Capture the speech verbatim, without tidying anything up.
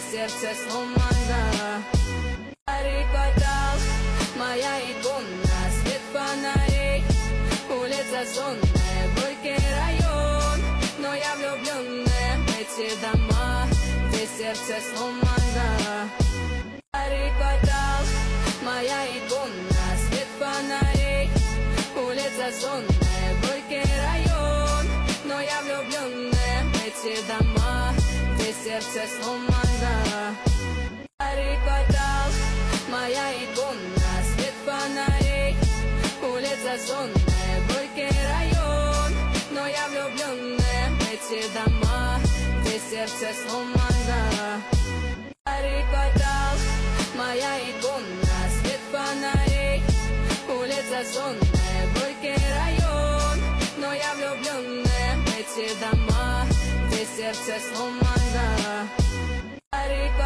сердце сломано. Старый квартал, моя икона, свет фонарей, улица сонная, Горький район. Но я влюбленная в эти дома, где сердце сломано. Старый квартал, моя икона, свет фонарей, улица сонная, Горький район. Но я влюбленная в эти дома, где сердце сломано. Старый квартал, моя икона, свет фонарей, улица сонная, Горький район. Но я влюбленная в эти дома, где сердце сломано. Старый квартал, моя икона, свет фонарей, улица сонная, Горький район. Но я влюбленная в эти дома, где сердце сломано. Старый